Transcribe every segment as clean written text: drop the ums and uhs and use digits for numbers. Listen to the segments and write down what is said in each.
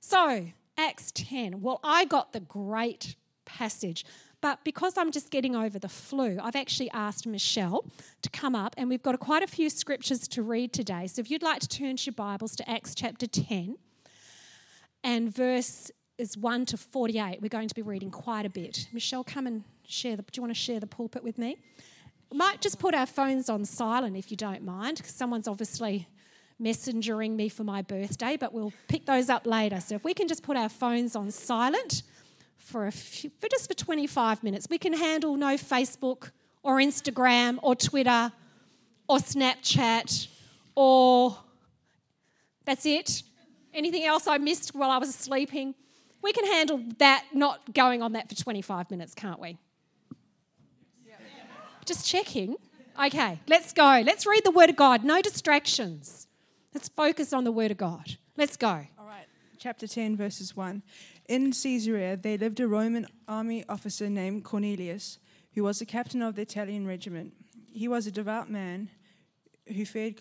So, Acts 10. Well, I got the great passage, but because I'm just getting over the flu, I've actually asked Michelle to come up, and we've got quite a few scriptures to read today. So if you'd like to turn to your Bibles to Acts chapter 10 and verse is 1 to 48, we're going to be reading quite a bit. Michelle, come and do you want to share the pulpit with me? We might just put our phones on silent if you don't mind, because someone's obviously messengering me for my birthday, but we'll pick those up later. So if we can just put our phones on silent for 25 minutes. We can handle no Facebook or Instagram or Twitter or Snapchat or that's it. Anything else I missed while I was sleeping? We can handle that, not going on that for 25 minutes, can't we? Yeah. Just checking. Okay, let's go. Let's read the Word of God. No distractions. Let's focus on the Word of God. Let's go. All right, chapter 10, verses 1. In Caesarea, there lived a Roman army officer named Cornelius, who was the captain of the Italian regiment. He was a devout man who feared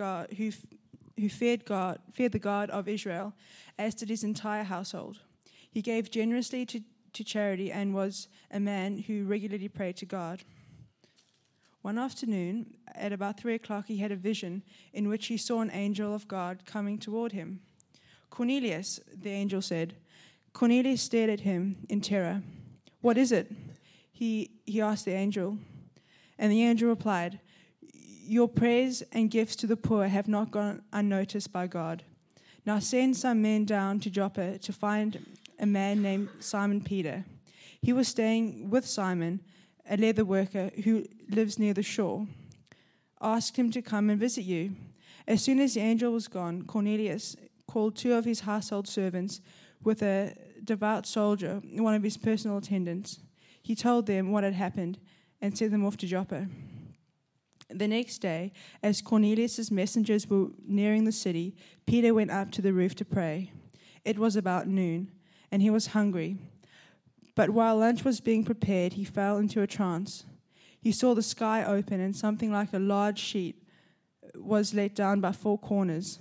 the God of Israel, as did his entire household. He gave generously to charity and was a man who regularly prayed to God. One afternoon, at about 3 o'clock, he had a vision in which he saw an angel of God coming toward him. "Cornelius," the angel said. Cornelius stared at him in terror. "What is it?" He asked the angel. And the angel replied, "Your prayers and gifts to the poor have not gone unnoticed by God. Now send some men down to Joppa to find a man named Simon Peter. He was staying with Simon, a leather worker who lives near the shore. Ask him to come and visit you." As soon as the angel was gone, Cornelius called 2 of his household servants with a devout soldier, one of his personal attendants. He told them what had happened and sent them off to Joppa. The next day, as Cornelius' messengers were nearing the city, Peter went up to the roof to pray. It was about noon, and he was hungry. But while lunch was being prepared, he fell into a trance. He saw the sky open, and something like a large sheet was let down by 4 corners.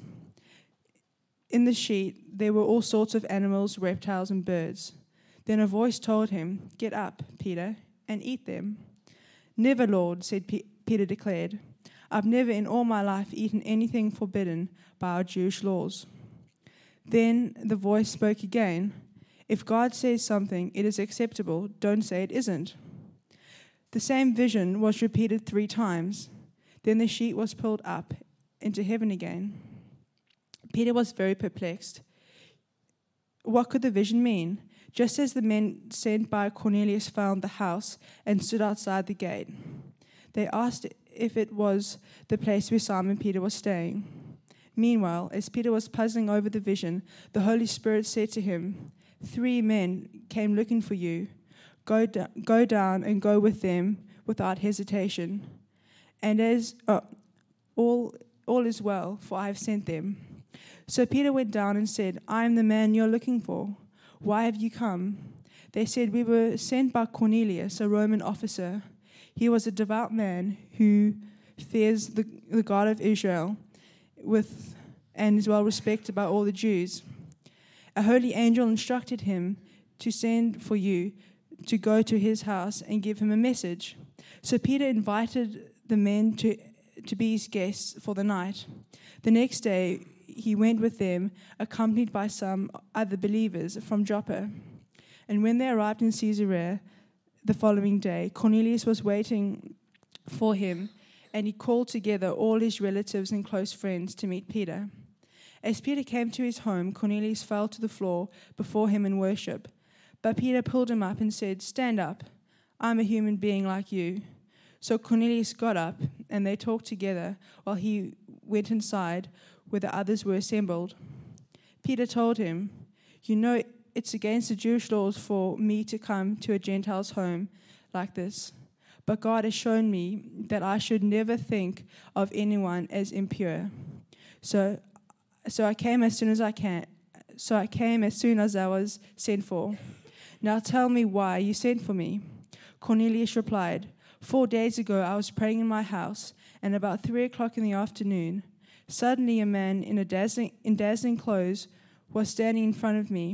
In the sheet, there were all sorts of animals, reptiles, and birds. Then a voice told him, "Get up, Peter, and eat them." "Never, Lord," Peter declared. "I've never in all my life eaten anything forbidden by our Jewish laws." Then the voice spoke again. "If God says something, it is acceptable. Don't say it isn't." The same vision was repeated 3 times. Then the sheet was pulled up into heaven again. Peter was very perplexed. What could the vision mean? Just as the men sent by Cornelius found the house and stood outside the gate, they asked if it was the place where Simon Peter was staying. Meanwhile, as Peter was puzzling over the vision, the Holy Spirit said to him, 3 men came looking for you. Go down and go with them without hesitation. And as all is well, for I have sent them." So Peter went down and said, "I am the man you're looking for. Why have you come?" They said, "We were sent by Cornelius, a Roman officer. He was a devout man who fears the God of Israel and is well respected by all the Jews. A holy angel instructed him to send for you to go to his house and give him a message." So Peter invited the men to be his guests for the night. The next day he went with them, accompanied by some other believers from Joppa. And when they arrived in Caesarea the following day, Cornelius was waiting for him, and he called together all his relatives and close friends to meet Peter. As Peter came to his home, Cornelius fell to the floor before him in worship. But Peter pulled him up and said, "Stand up. I'm a human being like you." So Cornelius got up, and they talked together while he went inside where the others were assembled. Peter told him, "You know it's against the Jewish laws for me to come to a Gentile's home like this. But God has shown me that I should never think of anyone as impure. So I came as soon as I was sent for. Now tell me why you sent for me." Cornelius replied, 4 days ago I was praying in my house, and about 3 o'clock in the afternoon, suddenly a man in dazzling clothes was standing in front of me.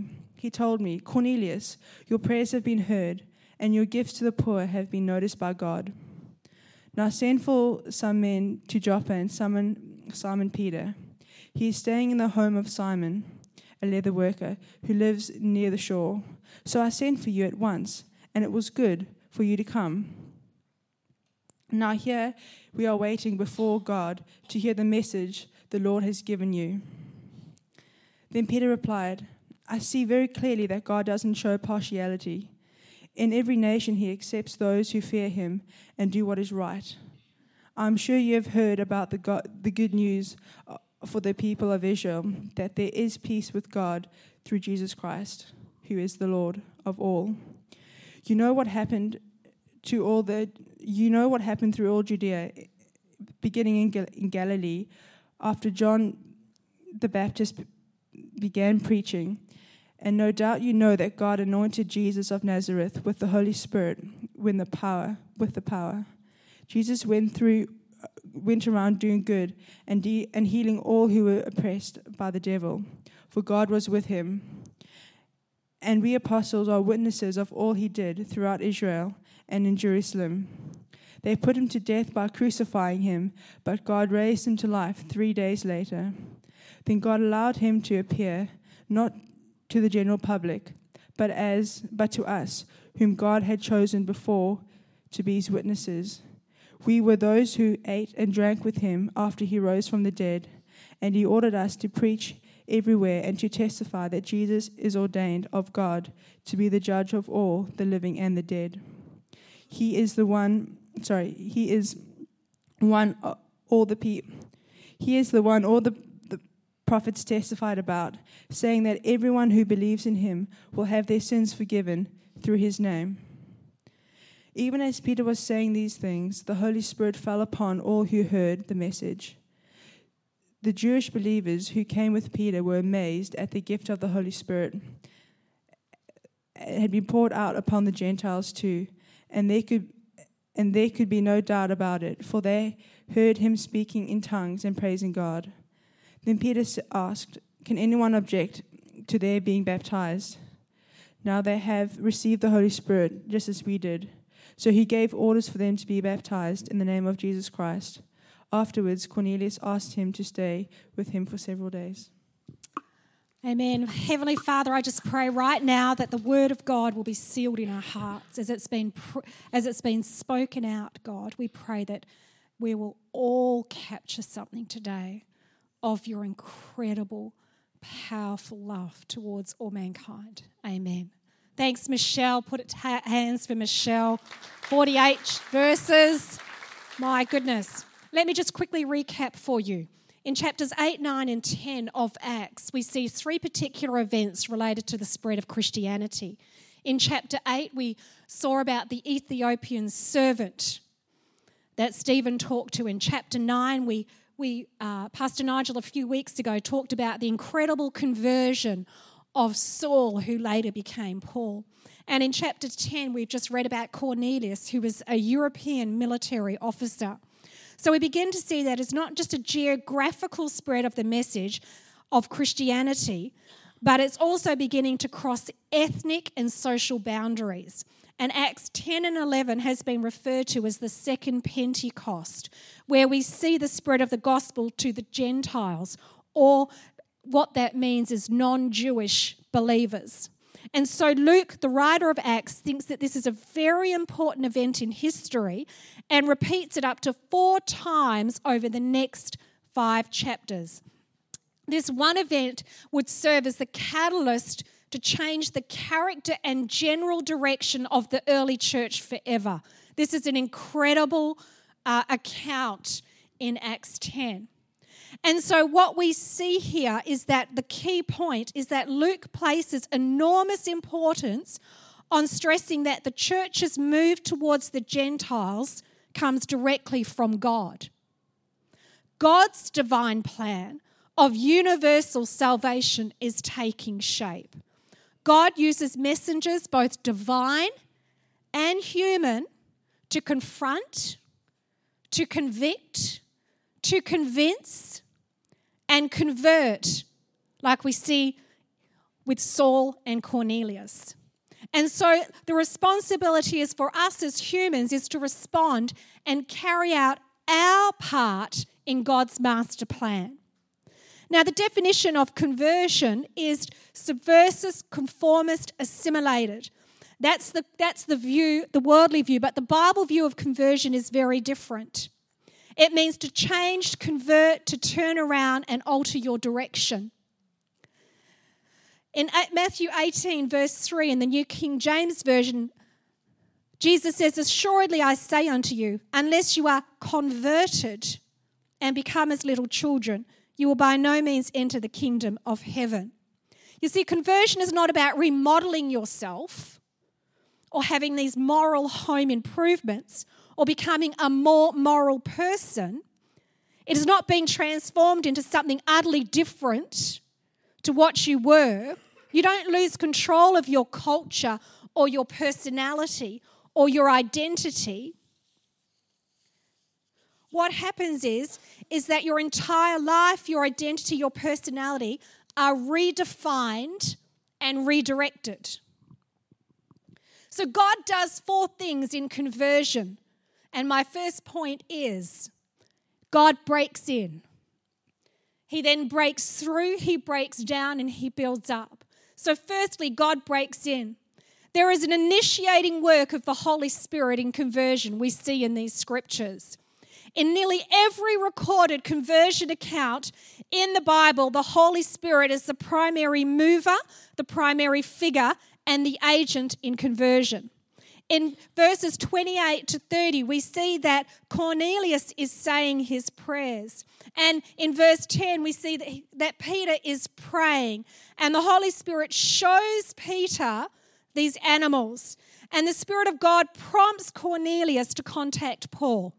he told me, 'Cornelius, your prayers have been heard, and your gifts to the poor have been noticed by God. Now send for some men to Joppa and summon Simon Peter. He is staying in the home of Simon, a leather worker, who lives near the shore. So I sent for you at once, and it was good for you to come. Now here we are waiting before God to hear the message the Lord has given you.' Then Peter replied, 'I see very clearly that God doesn't show partiality. In every nation he accepts those who fear him and do what is right. I'm sure you have heard about the good news for the people of Israel, that there is peace with God through Jesus Christ, who is the Lord of all. You know what happened through all Judea, beginning in Galilee, after John the Baptist began preaching. And no doubt you know that God anointed Jesus of Nazareth with the Holy Spirit with the power. Jesus went around doing good and healing all who were oppressed by the devil, for God was with him. And we apostles are witnesses of all he did throughout Israel and in Jerusalem. They put him to death by crucifying him, but God raised him to life 3 days later. Then God allowed him to appear, not to the general public, but to us, whom God had chosen before to be his witnesses. We were those who ate and drank with him after he rose from the dead, and he ordered us to preach everywhere and to testify that Jesus is ordained of God to be the judge of all the living and the dead. He is the one all the prophets testified about, saying that everyone who believes in him will have their sins forgiven through his name. Even as Peter was saying these things, the Holy Spirit fell upon all who heard the message. The Jewish believers who came with Peter were amazed at the gift of the Holy Spirit. It had been poured out upon the Gentiles too, and there could be no doubt about it, for they heard him speaking in tongues and praising God. Then Peter asked, "Can anyone object to their being baptized? Now they have received the Holy Spirit, just as we did." So he gave orders for them to be baptized in the name of Jesus Christ. Afterwards, Cornelius asked him to stay with him for several days. Amen. Heavenly Father, I just pray right now that the word of God will be sealed in our hearts as it's been spoken out, God. We pray that we will all capture something today of your incredible, powerful love towards all mankind. Amen. Thanks, Michelle. Put it hands for Michelle. 48 verses. My goodness. Let me just quickly recap for you. In chapters 8, 9, and 10 of Acts, we see 3 particular events related to the spread of Christianity. In chapter 8, we saw about the Ethiopian servant that Stephen talked to. In chapter 9, Pastor Nigel a few weeks ago talked about the incredible conversion of Saul, who later became Paul. And in chapter 10, we've just read about Cornelius, who was a European military officer. So we begin to see that it's not just a geographical spread of the message of Christianity, but it's also beginning to cross ethnic and social boundaries. And Acts 10 and 11 has been referred to as the second Pentecost, where we see the spread of the gospel to the Gentiles, or what that means is non-Jewish believers. And so Luke, the writer of Acts, thinks that this is a very important event in history and repeats it up to 4 times over the next 5 chapters. This one event would serve as the catalyst to change the character and general direction of the early church forever. This is an incredible account in Acts 10. And so what we see here is that the key point is that Luke places enormous importance on stressing that the church's move towards the Gentiles comes directly from God. God's divine plan of universal salvation is taking shape. God uses messengers, both divine and human, to confront, to convict, to convince, and convert, like we see with Saul and Cornelius. And so the responsibility is for us as humans is to respond and carry out our part in God's master plan. Now, the definition of conversion is subversive, conformist, assimilated. That's the view, the worldly view, but the Bible view of conversion is very different. It means to change, to convert, to turn around and alter your direction. In Matthew 18, verse 3, in the New King James Version, Jesus says, "Assuredly I say unto you, unless you are converted and become as little children, you will by no means enter the kingdom of heaven." You see, conversion is not about remodeling yourself or having these moral home improvements or becoming a more moral person. It is not being transformed into something utterly different to what you were. You don't lose control of your culture or your personality or your identity. What happens is that your entire life, your identity, your personality are redefined and redirected. So God does 4 things in conversion. And my first point is God breaks in. He then breaks through, he breaks down, and he builds up. So firstly, God breaks in. There is an initiating work of the Holy Spirit in conversion we see in these scriptures. In nearly every recorded conversion account in the Bible, the Holy Spirit is the primary mover, the primary figure, and the agent in conversion. In verses 28 to 30, we see that Cornelius is saying his prayers. And in verse 10, we see that Peter is praying. And the Holy Spirit shows Peter these animals. And the Spirit of God prompts Cornelius to contact Paul.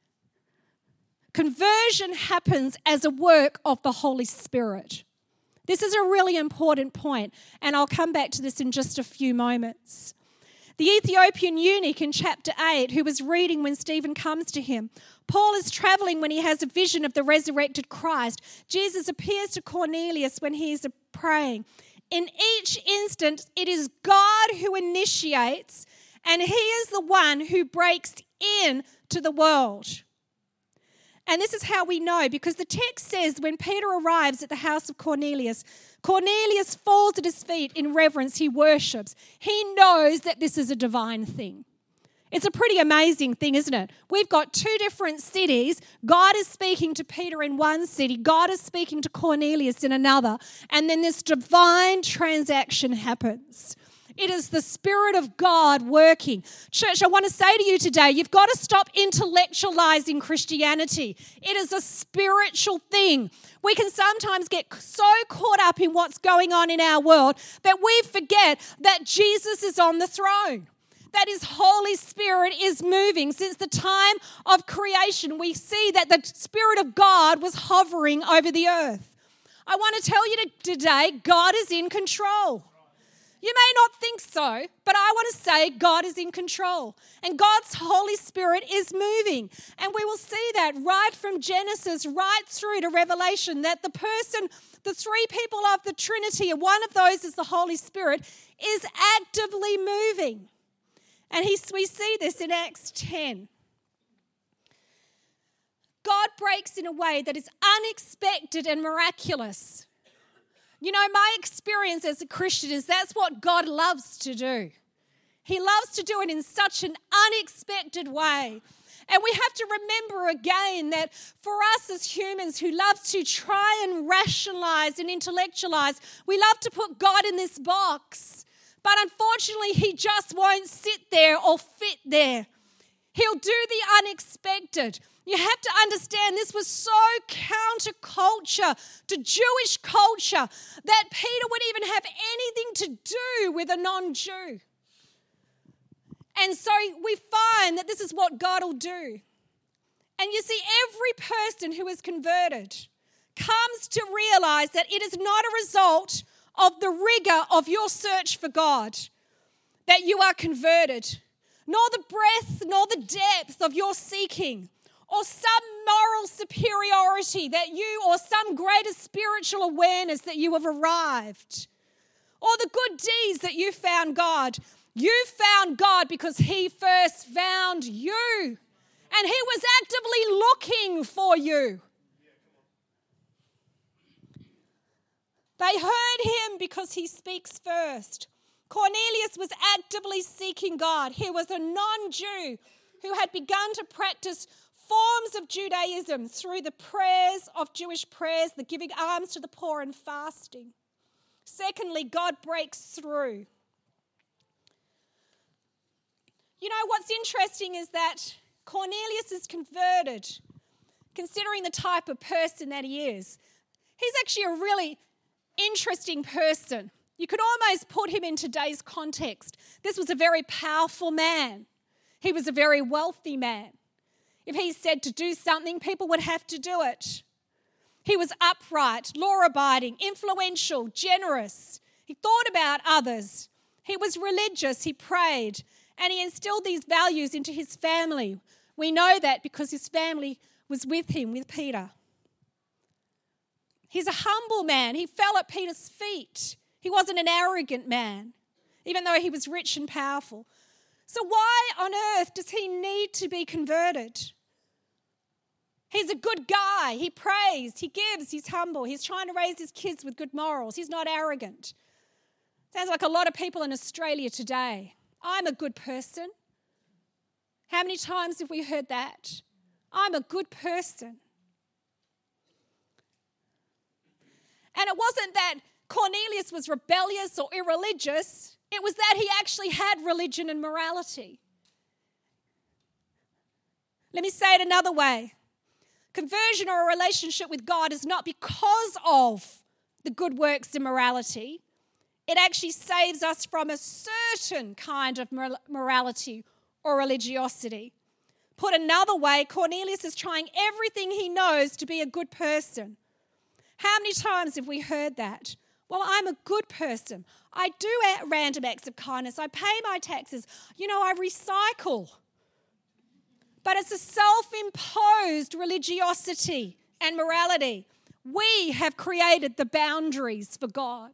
Conversion happens as a work of the Holy Spirit. This is a really important point, and I'll come back to this in just a few moments. The Ethiopian eunuch in chapter 8, who was reading when Stephen comes to him, Paul is traveling when he has a vision of the resurrected Christ. Jesus appears to Cornelius when he is praying. In each instance, it is God who initiates, and he is the one who breaks in to the world. And this is how we know, because the text says when Peter arrives at the house of Cornelius, Cornelius falls at his feet in reverence. He worships. He knows that this is a divine thing. It's a pretty amazing thing, isn't it? We've got 2 different cities. God is speaking to Peter in one city. God is speaking to Cornelius in another. And then this divine transaction happens. It is the Spirit of God working. Church, I want to say to you today, you've got to stop intellectualizing Christianity. It is a spiritual thing. We can sometimes get so caught up in what's going on in our world that we forget that Jesus is on the throne, that His Holy Spirit is moving. Since the time of creation, we see that the Spirit of God was hovering over the earth. I want to tell you today, God is in control. You may not think so, but I want to say God is in control. And God's Holy Spirit is moving. And we will see that right from Genesis right through to Revelation, that the 3 people of the Trinity, and one of those is the Holy Spirit, is actively moving. And we see this in Acts 10. God breaks in a way that is unexpected and miraculous. You know, my experience as a Christian is that's what God loves to do. He loves to do it in such an unexpected way. And we have to remember again that for us as humans who love to try and rationalize and intellectualize, we love to put God in this box. But unfortunately, He just won't sit there or fit there. He'll do the unexpected. You have to understand this was so counterculture to Jewish culture that Peter would even have anything to do with a non-Jew. And so we find that this is what God will do. And you see, every person who is converted comes to realize that it is not a result of the rigor of your search for God that you are converted, nor the breadth nor the depth of your seeking, or some moral superiority that you, or some greater spiritual awareness that you have arrived, or the good deeds that you found God. You found God because he first found you. And he was actively looking for you. They heard him because he speaks first. Cornelius was actively seeking God. He was a non-Jew who had begun to practice forms of Judaism through the prayers of Jewish prayers, the giving alms to the poor and fasting. Secondly, God breaks through. You know, what's interesting is that Cornelius is converted, considering the type of person that he is. He's actually a really interesting person. You could almost put him in today's context. This was a very powerful man. He was a very wealthy man. If he said to do something, people would have to do it. He was upright, law-abiding, influential, generous. He thought about others. He was religious. He prayed. And he instilled these values into his family. We know that because his family was with him, with Peter. He's a humble man. He fell at Peter's feet. He wasn't an arrogant man, even though he was rich and powerful. So why on earth does he need to be converted? He's a good guy. He prays. He gives. He's humble. He's trying to raise his kids with good morals. He's not arrogant. Sounds like a lot of people in Australia today. I'm a good person. How many times have we heard that? I'm a good person. And it wasn't that Cornelius was rebellious or irreligious. It was that he actually had religion and morality. Let me say it another way. Conversion or a relationship with God is not because of the good works and morality. It actually saves us from a certain kind of morality or religiosity. Put another way, Cornelius is trying everything he knows to be a good person. How many times have we heard that? Well, I'm a good person. I do random acts of kindness. I pay my taxes. You know, I recycle. But it's a self-imposed religiosity and morality. We have created the boundaries for God.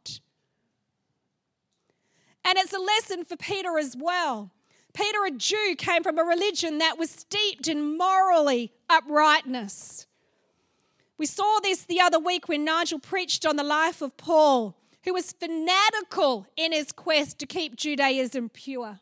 And it's a lesson for Peter as well. Peter, a Jew, came from a religion that was steeped in morally uprightness. We saw this the other week when Nigel preached on the life of Paul, who was fanatical in his quest to keep Judaism pure.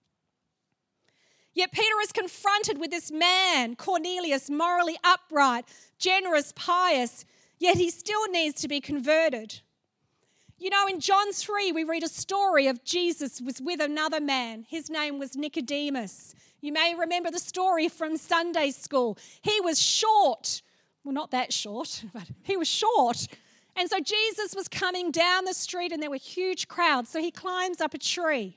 Yet Peter is confronted with this man, Cornelius, morally upright, generous, pious, yet he still needs to be converted. You know, in John 3, we read a story of Jesus was with another man. His name was Nicodemus. You may remember the story from Sunday school. He was short. Well, not that short, but he was short. And so Jesus was coming down the street and there were huge crowds. So he climbs up a tree.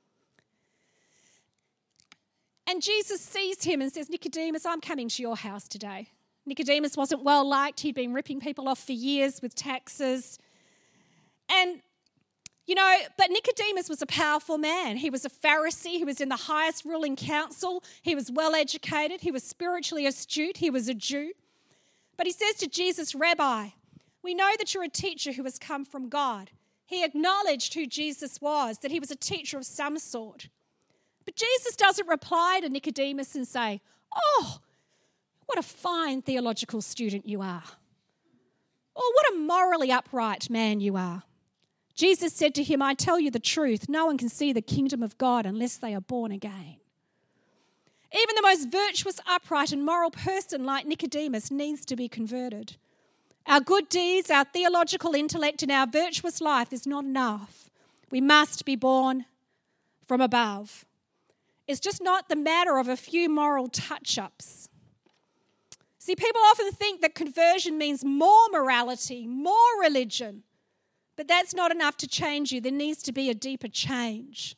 And Jesus sees him and says, Nicodemus, I'm coming to your house today. Nicodemus wasn't well liked. He'd been ripping people off for years with taxes. And, you know, but Nicodemus was a powerful man. He was a Pharisee. He was in the highest ruling council. He was well educated. He was spiritually astute. He was a Jew. But he says to Jesus, Rabbi, we know that you're a teacher who has come from God. He acknowledged who Jesus was, that he was a teacher of some sort. But Jesus doesn't reply to Nicodemus and say, oh, what a fine theological student you are. Oh, what a morally upright man you are. Jesus said to him, I tell you the truth, no one can see the kingdom of God unless they are born again. Even the most virtuous, upright and moral person like Nicodemus needs to be converted. Our good deeds, our theological intellect and our virtuous life is not enough. We must be born from above. It's just not the matter of a few moral touch-ups. See, people often think that conversion means more morality, more religion. But that's not enough to change you. There needs to be a deeper change.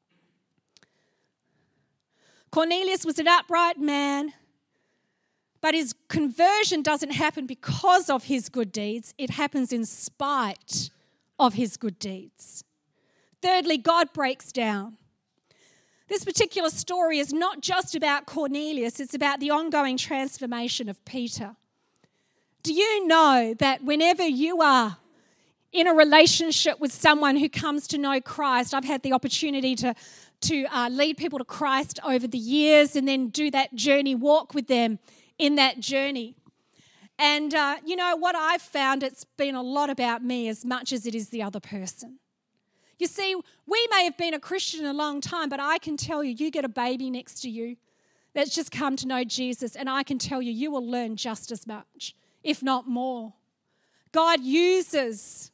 Cornelius was an upright man, but his conversion doesn't happen because of his good deeds. It happens in spite of his good deeds. Thirdly, God breaks down. This particular story is not just about Cornelius, it's about the ongoing transformation of Peter. Do you know that whenever you are in a relationship with someone who comes to know Christ. I've had the opportunity to lead people to Christ over the years and then do that journey, walk with them in that journey. And what I've found, it's been a lot about me as much as it is the other person. You see, we may have been a Christian a long time, but I can tell you, you get a baby next to you that's just come to know Jesus, and I can tell you, you will learn just as much, if not more. God uses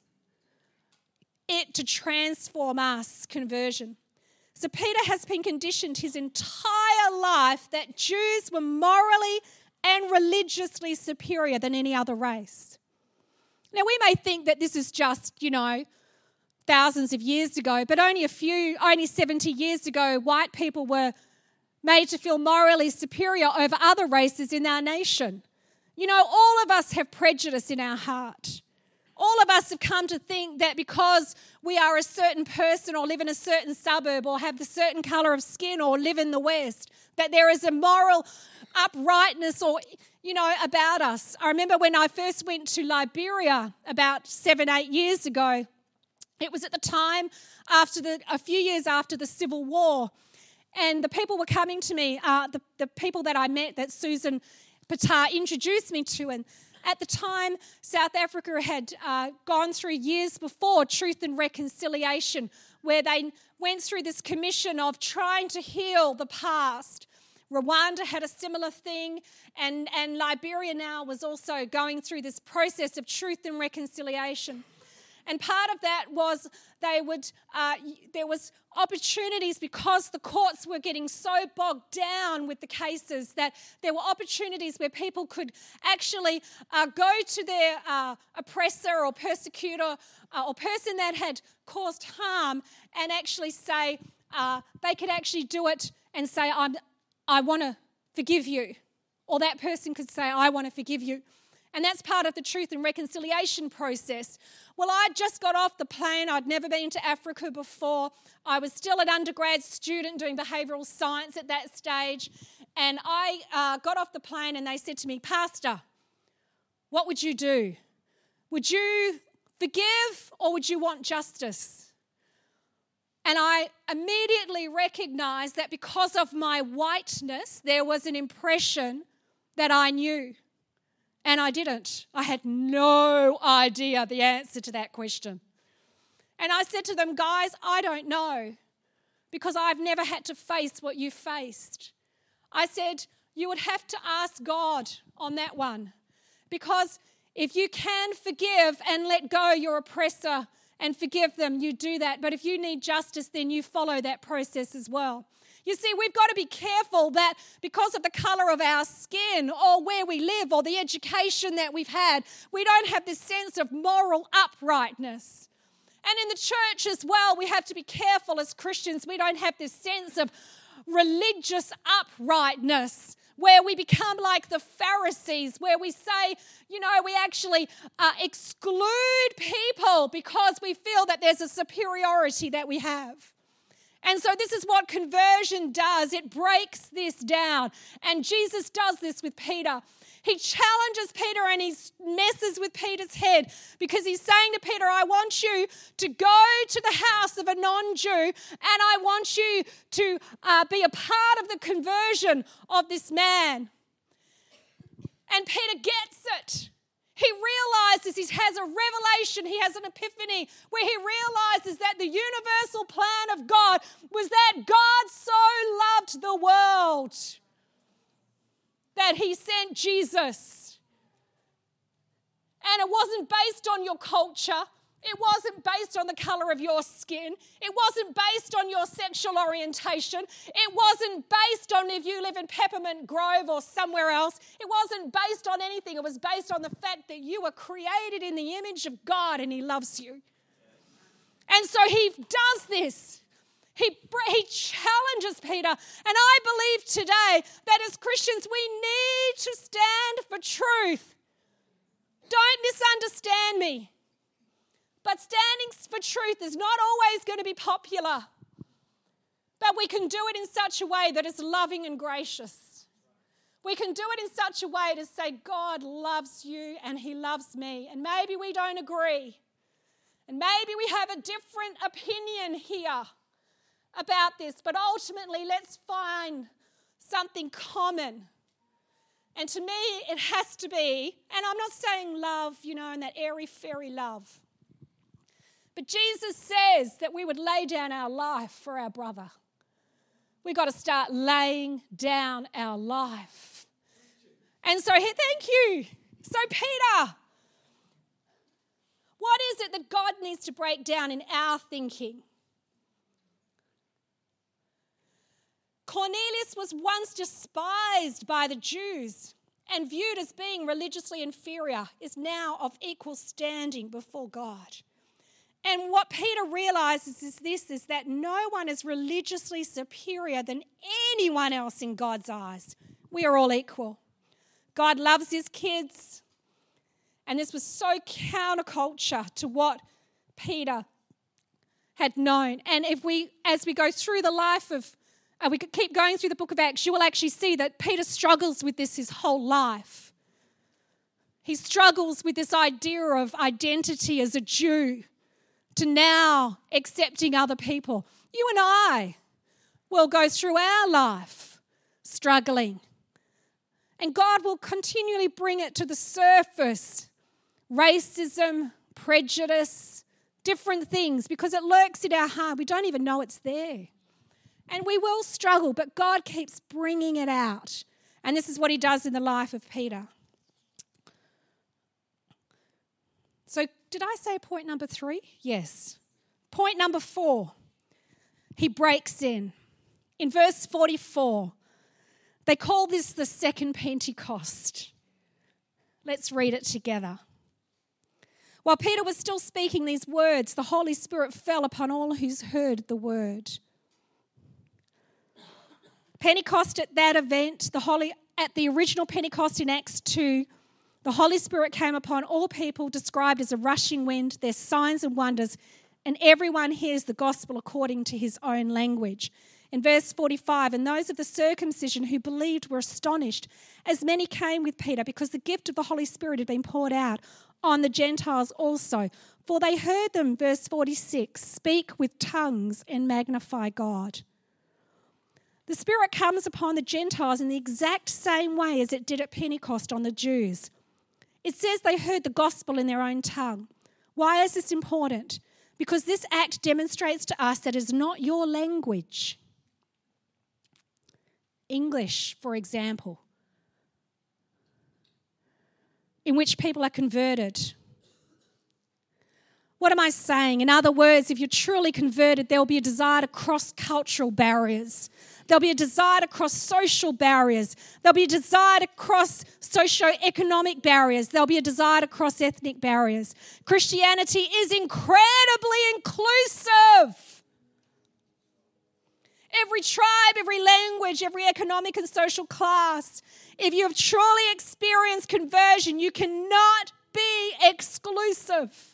it to transform us, conversion. So Peter has been conditioned his entire life that Jews were morally and religiously superior than any other race. Now, we may think that this is just, thousands of years ago, but only 70 years ago, white people were made to feel morally superior over other races in our nation. All of us have prejudice in our heart. All of us have come to think that because we are a certain person or live in a certain suburb or have the certain colour of skin or live in the West, that there is a moral uprightness about us. I remember when I first went to Liberia about 7-8 years ago, it was at the time a few years after the Civil War, and the people were coming to me, the people that I met that Susan Patar introduced me to, and at the time, South Africa had gone through years before Truth and Reconciliation, where they went through this commission of trying to heal the past. Rwanda had a similar thing, and Liberia now was also going through this process of truth and reconciliation. And part of that was there was opportunities because the courts were getting so bogged down with the cases that there were opportunities where people could actually go to their oppressor or persecutor or person that had caused harm and actually say, they could actually do it and say, I want to forgive you. Or that person could say, I want to forgive you. And that's part of the truth and reconciliation process. Well, I just got off the plane. I'd never been to Africa before. I was still an undergrad student doing behavioural science at that stage. And I got off the plane and they said to me, Pastor, what would you do? Would you forgive or would you want justice? And I immediately recognised that because of my whiteness, there was an impression that I knew. And I didn't. I had no idea the answer to that question. And I said to them, guys, I don't know, because I've never had to face what you faced. I said, you would have to ask God on that one, because if you can forgive and let go your oppressor and forgive them, you do that. But if you need justice, then you follow that process as well. You see, we've got to be careful that because of the colour of our skin or where we live or the education that we've had, we don't have this sense of moral uprightness. And in the church as well, we have to be careful as Christians. We don't have this sense of religious uprightness where we become like the Pharisees, where we say, we actually exclude people because we feel that there's a superiority that we have. And so this is what conversion does. It breaks this down. And Jesus does this with Peter. He challenges Peter and he messes with Peter's head because he's saying to Peter, I want you to go to the house of a non-Jew and I want you to be a part of the conversion of this man. And Peter gets it. He realizes, he has a revelation, he has an epiphany where he realizes that the universal plan of God was that God so loved the world that he sent Jesus. And it wasn't based on your culture. It wasn't based on the colour of your skin. It wasn't based on your sexual orientation. It wasn't based on if you live in Peppermint Grove or somewhere else. It wasn't based on anything. It was based on the fact that you were created in the image of God and he loves you. And so he does this. He challenges Peter. And I believe today that as Christians we need to stand for truth. Don't misunderstand me. But standing for truth is not always going to be popular. But we can do it in such a way that is loving and gracious. We can do it in such a way to say, God loves you and he loves me. And maybe we don't agree. And maybe we have a different opinion here about this, but ultimately let's find something common. And to me, it has to be, and I'm not saying love, in that airy-fairy love. But Jesus says that we would lay down our life for our brother. We've got to start laying down our life. And so, thank you. So, Peter, what is it that God needs to break down in our thinking? Cornelius was once despised by the Jews and viewed as being religiously inferior, is now of equal standing before God. And what Peter realizes is that no one is religiously superior than anyone else in God's eyes. We are all equal. God loves his kids. And this was so counterculture to what Peter had known. And as we go through the life of, we could keep going through the book of Acts, you will actually see that Peter struggles with this his whole life. He struggles with this idea of identity as a Jew to now accepting other people. You and I will go through our life struggling. And God will continually bring it to the surface. Racism, prejudice, different things, because it lurks in our heart. We don't even know it's there. And we will struggle, but God keeps bringing it out. And this is what he does in the life of Peter. So did I say point number 3? Yes. Point number 4, he breaks in. In verse 44, they call this the second Pentecost. Let's read it together. While Peter was still speaking these words, the Holy Spirit fell upon all who heard the word. Pentecost at that event, at the original Pentecost in Acts 2, the Holy Spirit came upon all people, described as a rushing wind. There's signs and wonders, and everyone hears the gospel according to his own language. In verse 45, and those of the circumcision who believed were astonished, as many came with Peter, because the gift of the Holy Spirit had been poured out on the Gentiles also. For they heard them, verse 46, speak with tongues and magnify God. The Spirit comes upon the Gentiles in the exact same way as it did at Pentecost on the Jews. It says they heard the gospel in their own tongue. Why is this important? Because this act demonstrates to us that it is not your language. English, for example, in which people are converted. What am I saying? In other words, if you're truly converted, there will be a desire to cross cultural barriers. There'll be a desire to cross social barriers. There'll be a desire to cross socio-economic barriers. There'll be a desire to cross ethnic barriers. Christianity is incredibly inclusive. Every tribe, every language, every economic and social class. If you have truly experienced conversion, you cannot be exclusive.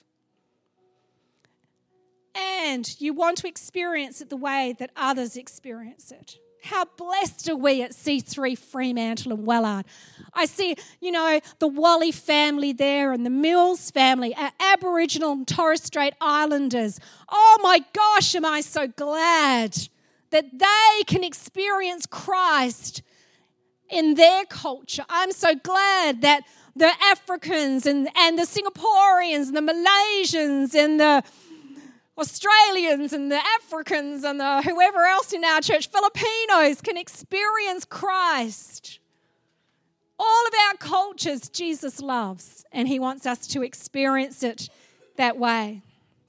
And you want to experience it the way that others experience it. How blessed are we at C3 Fremantle and Wellard. I see, the Wally family there and the Mills family, our Aboriginal and Torres Strait Islanders. Oh my gosh, am I so glad that they can experience Christ in their culture. I'm so glad that the Africans and the Singaporeans and the Malaysians and the Australians and the Africans and the whoever else in our church, Filipinos, can experience Christ. All of our cultures Jesus loves, and he wants us to experience it that way.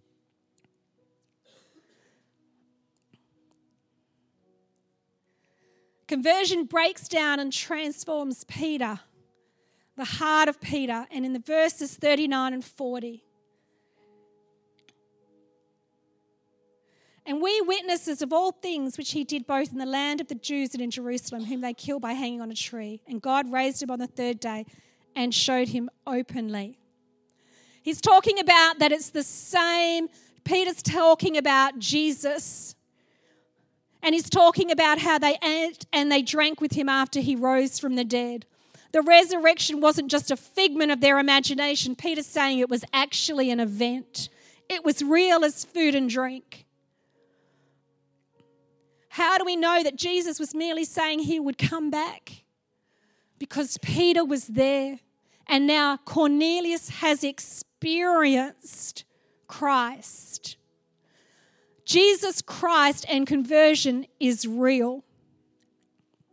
Conversion breaks down and transforms Peter, the heart of Peter, and in the verses 39 and 40. And we witnesses of all things which he did both in the land of the Jews and in Jerusalem, whom they killed by hanging on a tree. And God raised him on the third day and showed him openly. He's talking about that it's the same. Peter's talking about Jesus. And he's talking about how they ate and they drank with him after he rose from the dead. The resurrection wasn't just a figment of their imagination. Peter's saying it was actually an event It was real as food and drink. How do we know that Jesus was merely saying he would come back? Because Peter was there, and now Cornelius has experienced Christ. Jesus Christ and conversion is real.